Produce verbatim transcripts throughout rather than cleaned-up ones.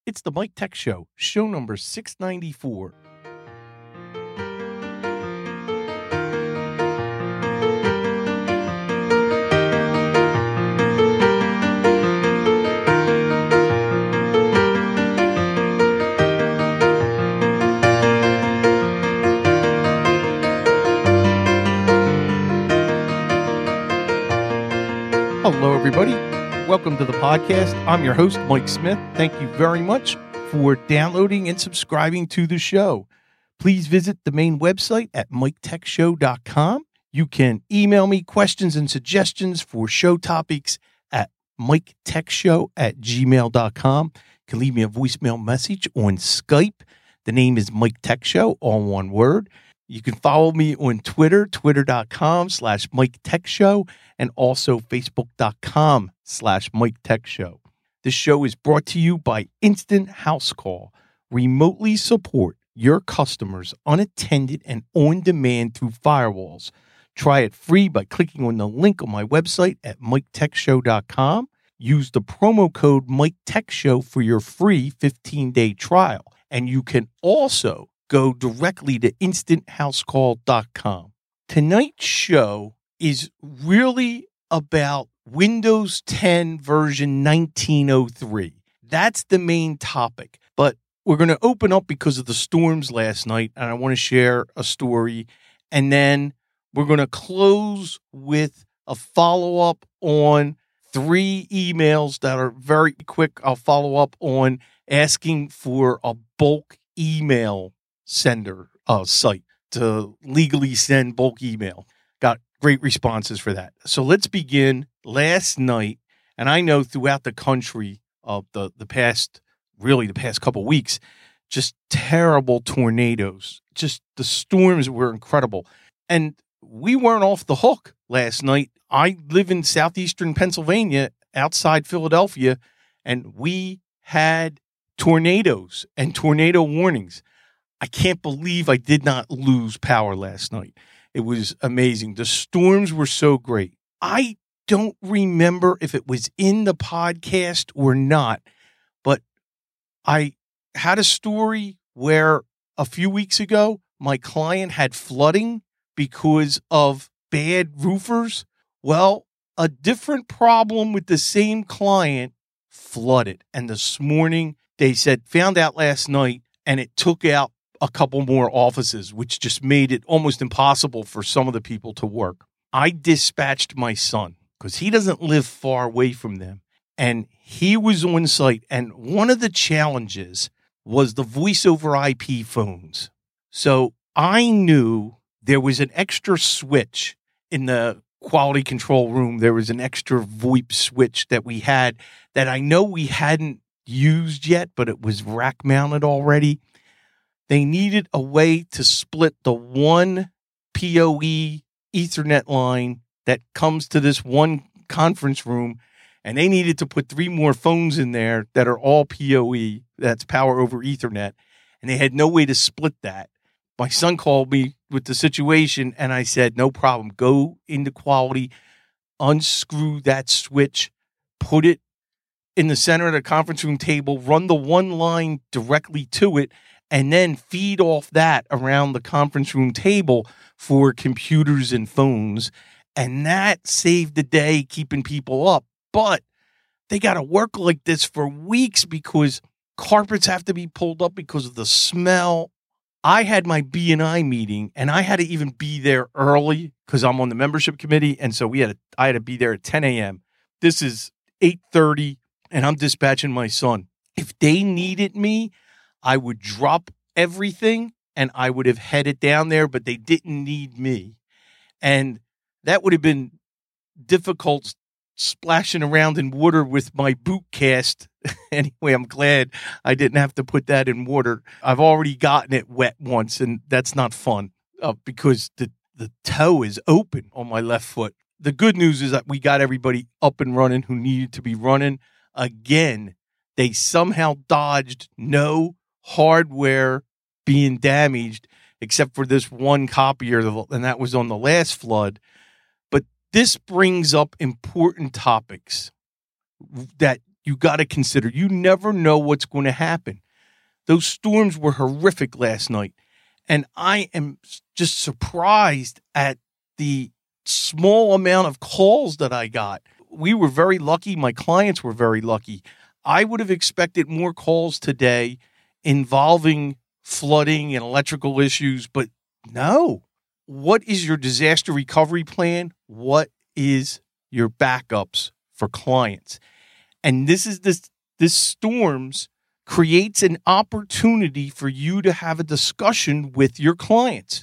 It's the Mike Tech Show, show number six ninety-four. Hello, everybody. Welcome to the podcast. I'm your host, Mike Smith. Thank you very much for downloading and subscribing to the show. Please visit the main website at mike tech show dot com. You can email me questions and suggestions for show topics at mike tech show at gmail dot com. You can leave me a voicemail message on Skype. The name is Mike Tech Show, all one word. You can follow me on Twitter, twitter.com slash Mike Tech Show, and also facebook.com slash Mike Tech Show. This show is brought to you by Instant House Call. Remotely support your customers unattended and on demand through firewalls. Try it free by clicking on the link on my website at mike tech show dot com. Use the promo code Mike Tech Show for your free fifteen-day trial. And you can also go directly to instant house call dot com. Tonight's show is really about Windows ten version nineteen oh three. That's the main topic. But we're going to open up because of the storms last night, and I want to share a story. And then we're going to close with a follow-up on three emails that are very quick. I'll follow up on asking for a bulk email sender uh, site to legally send bulk email. Got great responses for that. So let's begin. Last night, and I know throughout the country of the, the past, really the past couple weeks, just terrible tornadoes. Just the storms were incredible. And we weren't off the hook last night. I live in southeastern Pennsylvania, outside Philadelphia, and we had tornadoes and tornado warnings. I can't believe I did not lose power last night. It was amazing. The storms were so great. I don't remember if it was in the podcast or not, but I had a story where a few weeks ago, my client had flooding because of bad roofers. Well, a different problem with the same client flooded. And this morning, they said, found out last night, and it took out a couple more offices, which just made it almost impossible for some of the people to work. I dispatched my son because he doesn't live far away from them, and he was on site. And one of the challenges was the voice over I P phones. So I knew there was an extra switch in the quality control room. There was an extra VoIP switch that we had that I know we hadn't used yet, but it was rack mounted already. They needed a way to split the one P O E Ethernet line that comes to this one conference room, and they needed to put three more phones in there that are all P O E, that's power over Ethernet, and they had no way to split that. My son called me with the situation, and I said, no problem. Go into quality, unscrew that switch, put it in the center of the conference room table, run the one line directly to it, and then feed off that around the conference room table for computers and phones. And that saved the day, keeping people up. But they got to work like this for weeks because carpets have to be pulled up because of the smell. I had my B and I meeting, and I had to even be there early because I'm on the membership committee. And so we had to, I had to be there at ten a.m. This is eight thirty, and I'm dispatching my son. If they needed me, I would drop everything and I would have headed down there, but they didn't need me. And that would have been difficult splashing around in water with my boot cast. Anyway, I'm glad I didn't have to put that in water. I've already gotten it wet once, and that's not fun uh, because the, the toe is open on my left foot. The good news is that we got everybody up and running who needed to be running. Again, they somehow dodged no hardware being damaged except for this one copier, and that was on the last flood. But this brings up important topics that you got to consider. You never know what's going to happen. Those storms were horrific last night. And I am just surprised at the small amount of calls that I got. We were very lucky. My clients were very lucky. I would have expected more calls today involving flooding and electrical issues, but no. What is your disaster recovery plan? What is your backups for clients? And this is this this storms creates an opportunity for you to have a discussion with your clients,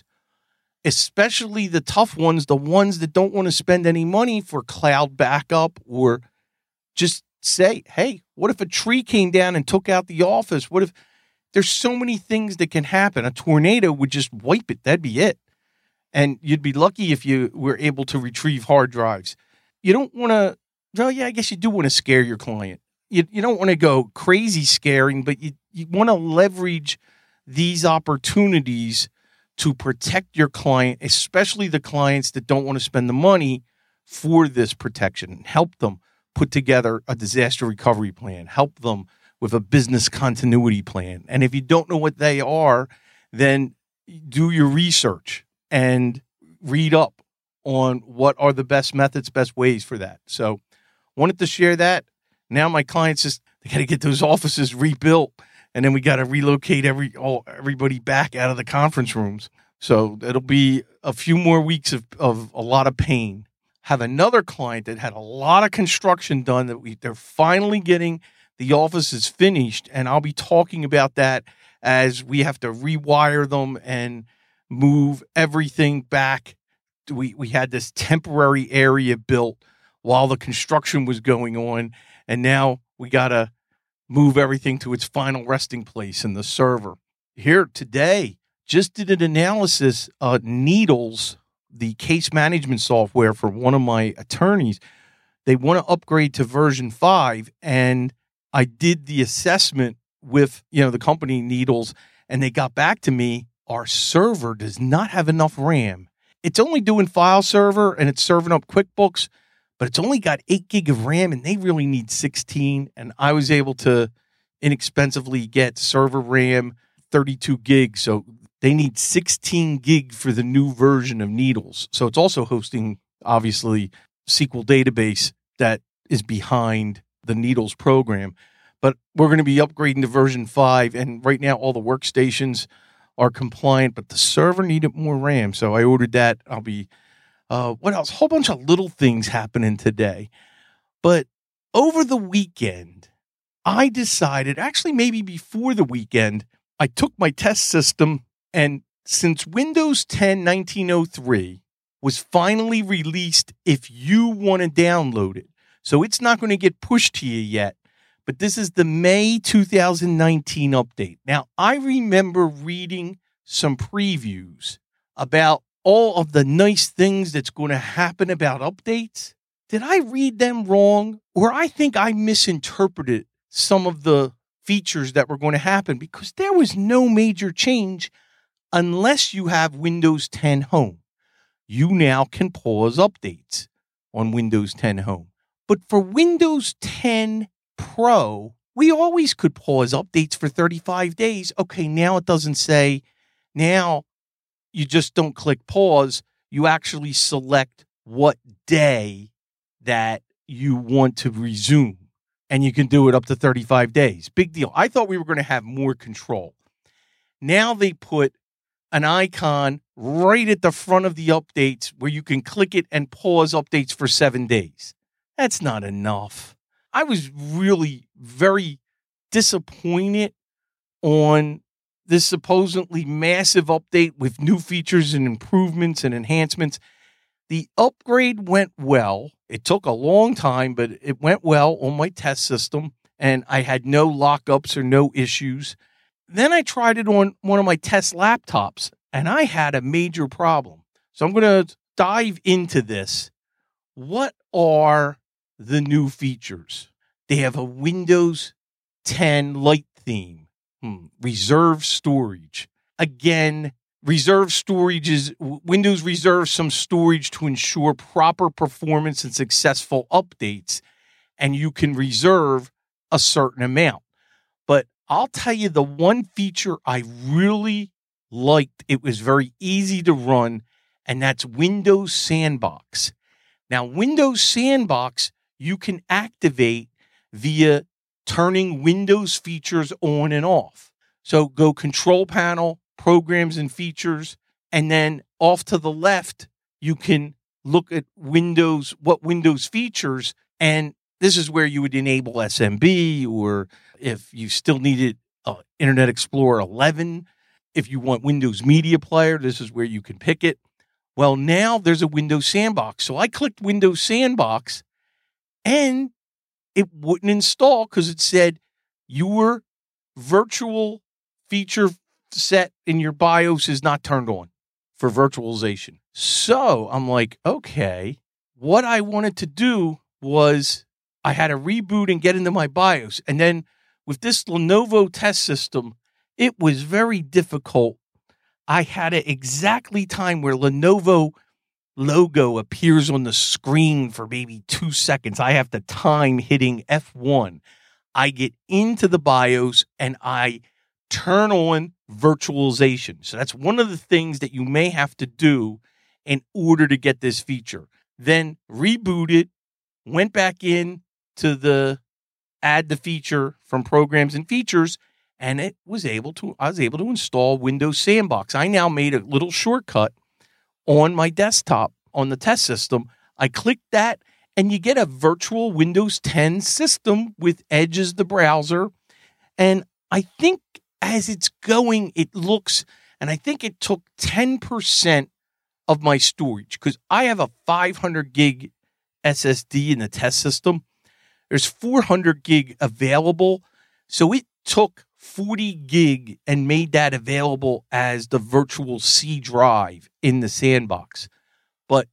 especially the tough ones, the ones that don't want to spend any money for cloud backup, or just say, hey, what if a tree came down and took out the office? What if there's so many things that can happen? A tornado would just wipe it. That'd be it. And you'd be lucky if you were able to retrieve hard drives. You don't want to, well, yeah, I guess you do want to scare your client. You, you don't want to go crazy scaring, but you, you want to leverage these opportunities to protect your client, especially the clients that don't want to spend the money for this protection. Help them put together a disaster recovery plan. Help them with a business continuity plan. And if you don't know what they are, then do your research and read up on what are the best methods, best ways for that. So wanted to share that. Now my clients just, they got to get those offices rebuilt, and then we got to relocate every all everybody back out of the conference rooms. So it'll be a few more weeks of, of a lot of pain. Have another client that had a lot of construction done that we they're finally getting the offices finished, and I'll be talking about that as we have to rewire them and move everything back. We we had this temporary area built while the construction was going on, and now we got to move everything to its final resting place in the server. Here today, just did an analysis of Needles, the case management software for one of my attorneys. They want to upgrade to version five, and I did the assessment with, you know, the company Needles, and they got back to me. Our server does not have enough RAM. It's only doing file server and it's serving up QuickBooks, but it's only got eight gig of RAM, and they really need sixteen. And I was able to inexpensively get server RAM thirty-two gigs. So they need sixteen gig for the new version of Needles. So it's also hosting, obviously, S Q L database that is behind the Needles program. But we're going to be upgrading to version five. And right now, all the workstations are compliant, but the server needed more RAM. So I ordered that. I'll be, uh, what else? A whole bunch of little things happening today. But over the weekend, I decided, actually maybe before the weekend, I took my test system, and since Windows ten nineteen oh three was finally released, if you want to download it, so it's not going to get pushed to you yet, but this is the May two thousand nineteen update. Now, I remember reading some previews about all of the nice things that's going to happen about updates. Did I read them wrong? Or I think I misinterpreted some of the features that were going to happen, because there was no major change unless you have Windows ten Home. You now can pause updates on Windows ten Home. But for Windows ten Pro, we always could pause updates for thirty-five days. Okay, now it doesn't say. Now you just don't click pause. You actually select what day that you want to resume, and you can do it up to thirty-five days. Big deal. I thought we were going to have more control. Now they put an icon right at the front of the updates where you can click it and pause updates for seven days. That's not enough. I was really very disappointed on this supposedly massive update with new features and improvements and enhancements. The upgrade went well. It took a long time, but it went well on my test system, and I had no lockups or no issues. Then I tried it on one of my test laptops, and I had a major problem. So I'm going to dive into this. What are the new features? They have a Windows ten Lite theme, hmm. reserve storage. Again, reserve storage is Windows reserves some storage to ensure proper performance and successful updates. And you can reserve a certain amount. But I'll tell you the one feature I really liked, it was very easy to run, and that's Windows Sandbox. Now, Windows Sandbox, you can activate via turning Windows features on and off. So go Control Panel, Programs and Features, and then off to the left, you can look at Windows, what Windows features, and this is where you would enable S M B, or if you still needed uh, Internet Explorer eleven, if you want Windows Media Player, this is where you can pick it. Well, now there's a Windows Sandbox. So I clicked Windows Sandbox, and it wouldn't install because it said your virtual feature set in your BIOS is not turned on for virtualization. So I'm like, okay, what I wanted to do was I had to reboot and get into my BIOS. And then with this Lenovo test system, it was very difficult. I had to exactly time where Lenovo logo appears on the screen for maybe two seconds. I have to time hitting F one. I get into the BIOS and I turn on virtualization. So that's one of the things that you may have to do in order to get this feature. Then reboot it, went back in to the add the feature from Programs and Features, and it was able to, I was able to install Windows Sandbox. I now made a little shortcut on my desktop on the test system. I clicked that, and you get a virtual Windows ten system with Edge as the browser. And I think as it's going, it looks, and I think it took ten percent of my storage because I have a five hundred gig S S D in the test system. There's four hundred gig available. So it took forty gig and made that available as the virtual C drive in the Sandbox. But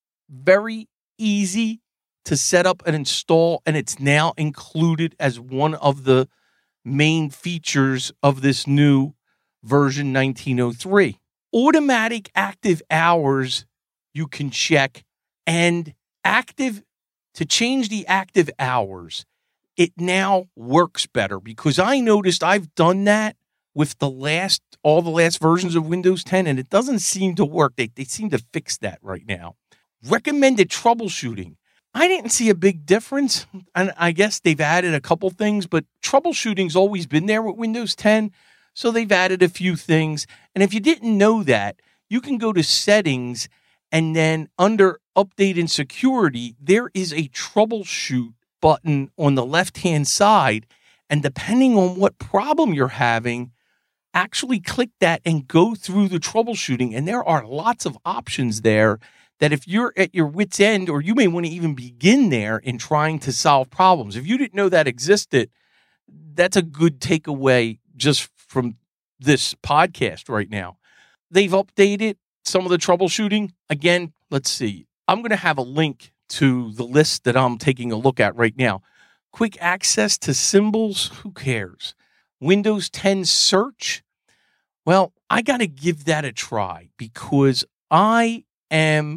very easy to set up and install, and it's now included as one of the main features of this new version nineteen oh three. Automatic active hours you can check, and active, to change the active hours, it now works better because I noticed I've done that with the last, all the last versions of Windows ten, and it doesn't seem to work. They, they seem to fix that right now. Recommended troubleshooting. I didn't see a big difference, and I guess they've added a couple things, but troubleshooting's always been there with Windows ten, so they've added a few things. And if you didn't know that, you can go to Settings, and then under Update and Security, there is a troubleshoot button on the left-hand side, and depending on what problem you're having, actually click that and go through the troubleshooting, and there are lots of options there that if you're at your wit's end, or you may want to even begin there in trying to solve problems. If you didn't know that existed, that's a good takeaway just from this podcast right now. They've updated some of the troubleshooting. Again, let's see. I'm going to have a link to the list that I'm taking a look at right now. Quick access to symbols, who cares? Windows ten search. Well, I got to give that a try because I am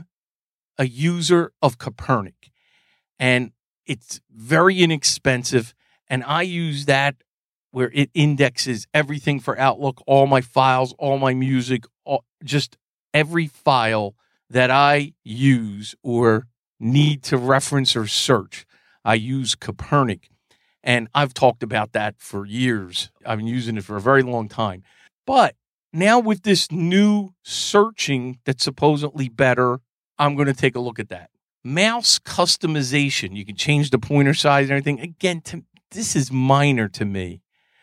a user of Copernic, and it's very inexpensive, and I use that where it indexes everything for Outlook, all my files, all my music, all, just every file that I use or need to reference or search. I use Copernic, and I've talked about that for years. I've been using it for a very long time. But now with this new searching that's supposedly better, I'm going to take a look at that. Mouse customization. You can change the pointer size and everything. Again, to, this is minor to me.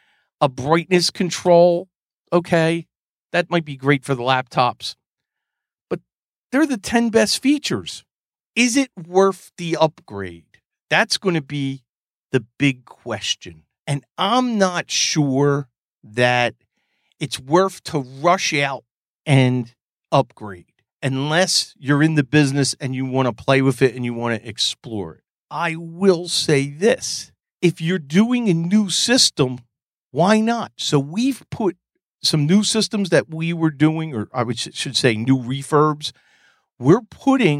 A brightness control, okay, that might be great for the laptops. But they're the ten best features. Is it worth the upgrade? That's going to be the big question. And I'm not sure that it's worth to rush out and upgrade unless you're in the business and you want to play with it and you want to explore it. I will say this. If you're doing a new system, why not? So we've put some new systems that we were doing, or I should say new refurbs. We're putting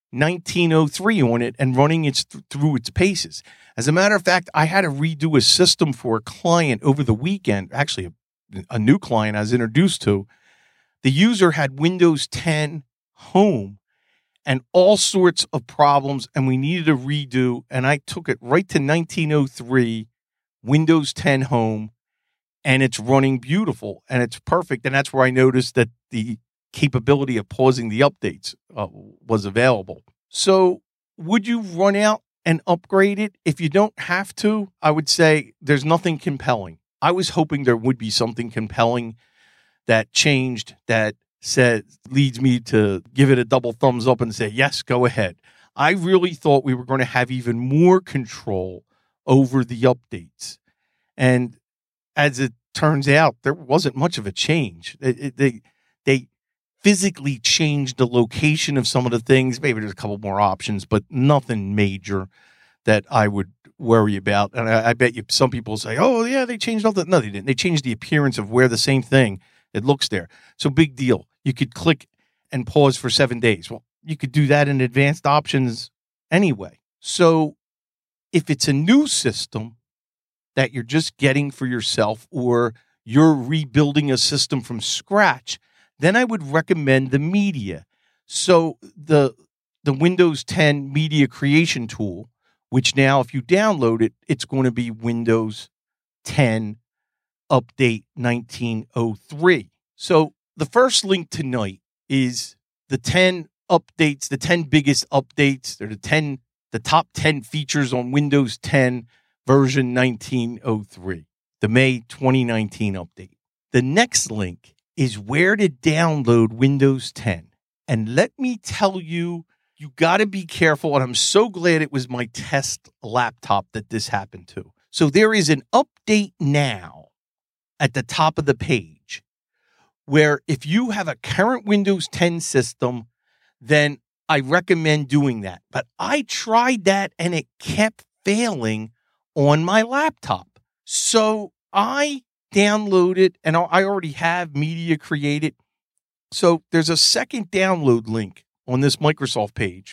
nineteen oh three on it and running it th- through its paces. As a matter of fact, I had to redo a system for a client over the weekend, actually a, a new client I was introduced to. The user had Windows ten Home and all sorts of problems, and we needed a redo, and I took it right to nineteen oh three, Windows ten Home, and it's running beautiful, and it's perfect, and that's where I noticed that the capability of pausing the updates uh, was available. So would you run out and upgrade it? If you don't have to, I would say there's nothing compelling. I was hoping there would be something compelling that changed, that said, leads me to give it a double thumbs up and say, yes, go ahead. I really thought we were going to have even more control over the updates. And as it turns out, there wasn't much of a change. It, it, they, they physically changed the location of some of the things. Maybe there's a couple more options, but nothing major that I would worry about. And I, I bet you some people say, oh, yeah, they changed all that. No, they didn't. They changed the appearance of where the same thing, it looks there. So big deal. You could click and pause for seven days. Well, you could do that in advanced options anyway. So if it's a new system that you're just getting for yourself, or you're rebuilding a system from scratch, then I would recommend the media. So the the Windows ten media creation tool, which now if you download it, it's going to be Windows ten Update nineteen oh three. So the first link tonight is the ten updates, the ten biggest updates. They're the ten, the top ten features on Windows ten version nineteen oh three, the May twenty nineteen update. The next link is where to download Windows ten. And let me tell you, you got to be careful. And I'm so glad it was my test laptop that this happened to. So there is an update now at the top of the page where if you have a current Windows ten system, then I recommend doing that. But I tried that and it kept failing on my laptop. So I downloaded, and I already have media created. So there's a second download link on this Microsoft page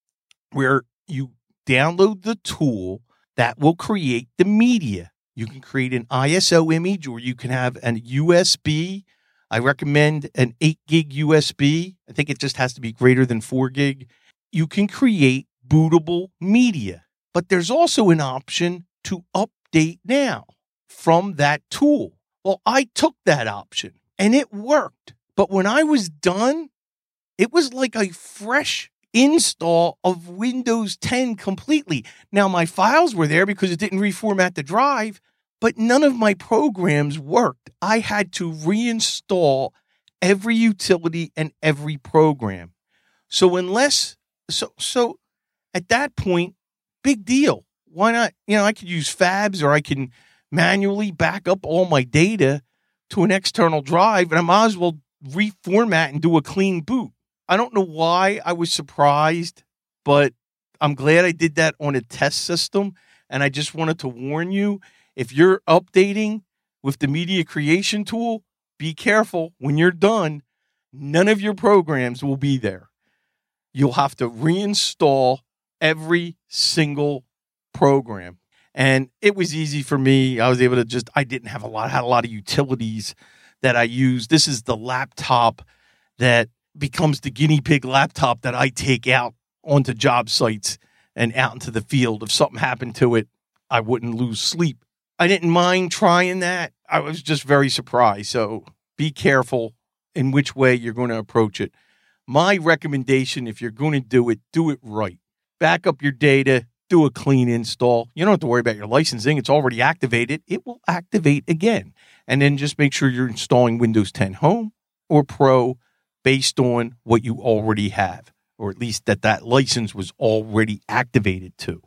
where you download the tool that will create the media. You can create an I S O image, or you can have an U S B. I recommend an eight gig U S B. I think it just has to be greater than four gig. You can create bootable media, but there's also an option to update now from that tool. Well, I took that option and it worked. But when I was done, it was like a fresh install of Windows ten completely. Now, my files were there because it didn't reformat the drive, but none of my programs worked. I had to reinstall every utility and every program. So unless, so, so at that point, big deal. Why not? You know, I could use Fabs, or I can manually back up all my data to an external drive, and I might as well reformat and do a clean boot. I don't know why I was surprised, but I'm glad I did that on a test system. And I just wanted to warn you, if you're updating with the media creation tool, be careful. When you're done, none of your programs will be there. You'll have to reinstall every single program. And it was easy for me. I was able to just, I didn't have a lot, had a lot of utilities that I used. This is the laptop that becomes the guinea pig laptop that I take out onto job sites and out into the field. If something happened to it, I wouldn't lose sleep. I didn't mind trying that. I was just very surprised. So be careful in which way you're going to approach it. My recommendation, if you're going to do it, do it right. Back up your data, do a clean install. You don't have to worry about your licensing. It's already activated. It will activate again. And then just make sure you're installing Windows ten Home or Pro based on what you already have, or at least that that license was already activated to.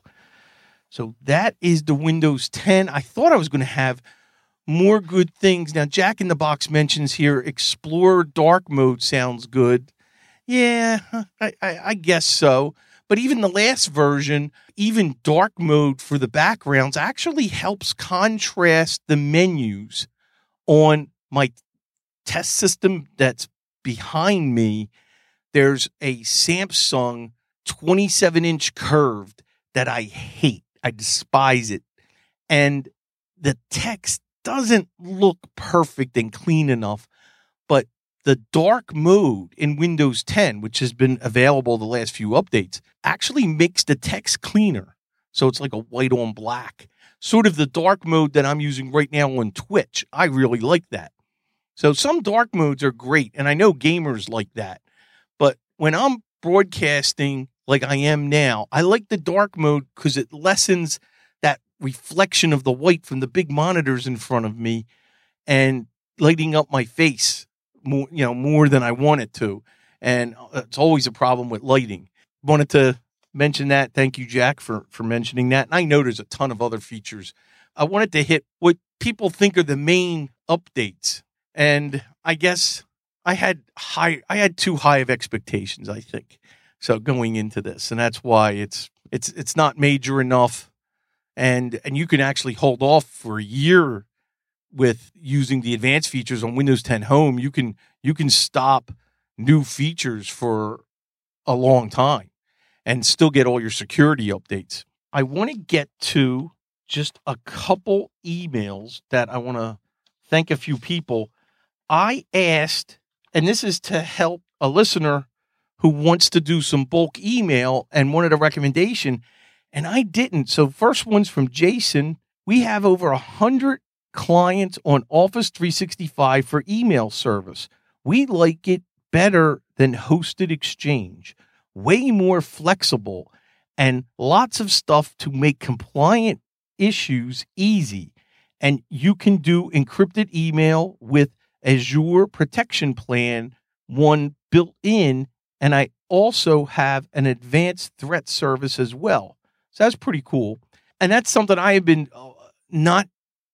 So that is the Windows ten. I thought I was going to have more good things. Now, Jack in the Box mentions here, Explorer Dark Mode sounds good. Yeah, I, I, I guess so. But even the last version, even dark mode for the backgrounds actually helps contrast the menus on my test system that's behind me. There's a Samsung twenty-seven inch curved that I hate. I despise it. And the text doesn't look perfect and clean enough, but the dark mode in Windows ten, which has been available the last few updates, actually makes the text cleaner. So it's like a white on black. Sort of the dark mode that I'm using right now on Twitch. I really like that. So some dark modes are great, and I know gamers like that. But when I'm broadcasting like I am now, I like the dark mode because it lessens that reflection of the white from the big monitors in front of me and lighting up my face more, you know, more than I want it to. And it's always a problem with lighting. Wanted to mention that. Thank you, Jack, for, for mentioning that. And I know there's a ton of other features. I wanted to hit what people think are the main updates. And I guess I had high, I had too high of expectations, I think. So going into this, and that's why it's, it's, it's not major enough. And, and you can actually hold off for a year with using the advanced features on Windows ten Home. You can, you can stop new features for a long time and still get all your security updates. I want to get to just a couple emails that I want to thank a few people. I asked, and this is to help a listener who wants to do some bulk email and wanted a recommendation, and I didn't. So first one's from Jason. We have over one hundred clients on Office three sixty-five for email service. We like it better than hosted Exchange. Way more flexible and lots of stuff to make compliant issues easy. And you can do encrypted email with Azure Protection Plan, one built in. And I also have an advanced threat service as well. So that's pretty cool. And that's something I have been uh, not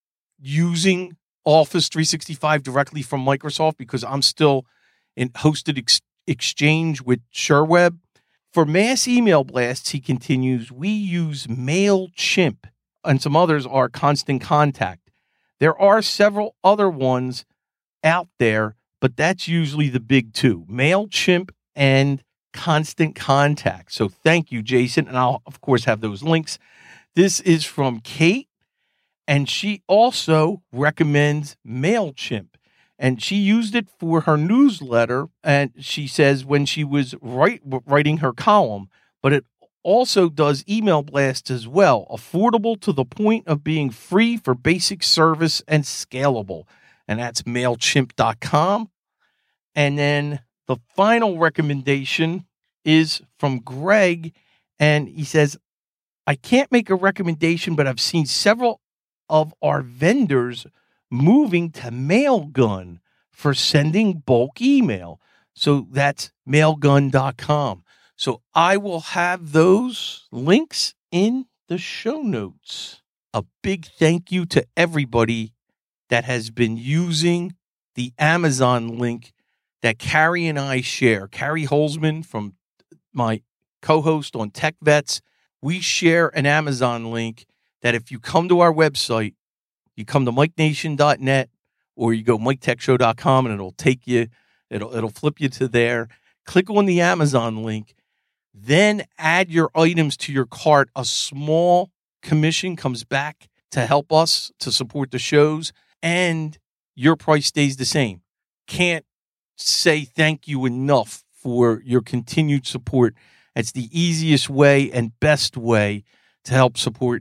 using Office three sixty-five directly from Microsoft because I'm still in hosted ex- Exchange with SureWeb. For mass email blasts, he continues, we use MailChimp, and some others are Constant Contact. There are several other ones out there, but that's usually the big two, MailChimp and Constant Contact. So thank you, Jason. And I'll, of course, have those links. This is from Kate, and she also recommends MailChimp. And she used it for her newsletter, and she says when she was write, writing her column, but it also does email blasts as well, affordable to the point of being free for basic service and scalable. And that's MailChimp dot com. And then the final recommendation is from Greg, and he says, I can't make a recommendation, but I've seen several of our vendors moving to Mailgun for sending bulk email. So that's mailgun dot com. So I will have those links in the show notes. A big thank you to everybody that has been using the Amazon link that Carrie and I share. Carrie Holzman, from my co-host on Tech Vets, we share an Amazon link that if you come to our website, you come to mike nation dot net or you go mike tech show dot com and it'll take you, it'll it'll flip you to there. Click on the Amazon link, then add your items to your cart. A small commission comes back to help us to support the shows, and your price stays the same. Can't say thank you enough for your continued support. It's the easiest way and best way to help support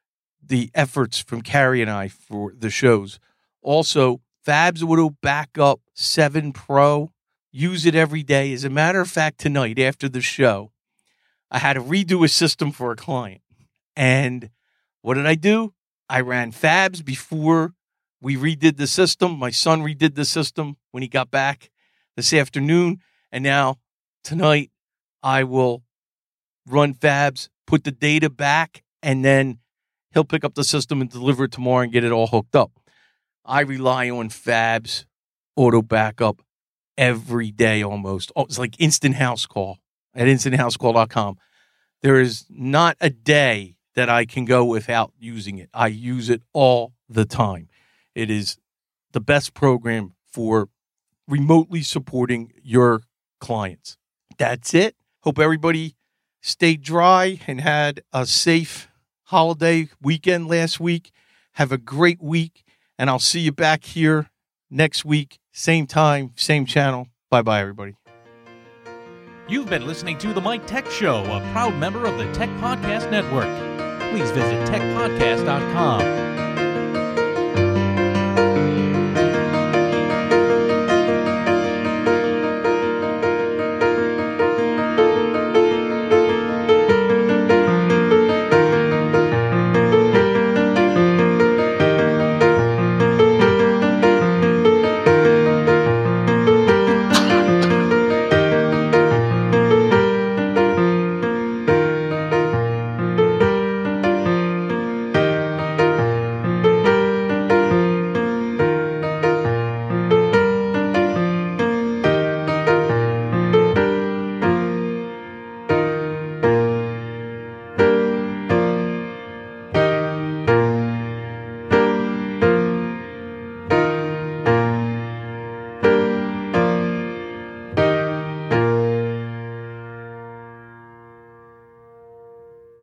the efforts from Carrie and I for the shows. Also, Fabs Auto Backup seven Pro. Use it every day. As a matter of fact, tonight after the show, I had to redo a system for a client. And what did I do? I ran Fabs before we redid the system. My son redid the system when he got back this afternoon. And now tonight I will run Fabs, put the data back, and then he'll pick up the system and deliver it tomorrow and get it all hooked up. I rely on Fabs Auto Backup every day almost. Oh, it's like instant house call at instant house call dot com. There is not a day that I can go without using it. I use it all the time. It is the best program for remotely supporting your clients. That's it. Hope everybody stayed dry and had a safe holiday weekend last week. Have a great week, and I'll see you back here next week, same time, same channel. Bye-bye, everybody. You've been listening to The Mike Tech Show, a proud member of the Tech Podcast Network. Please visit tech podcast dot com.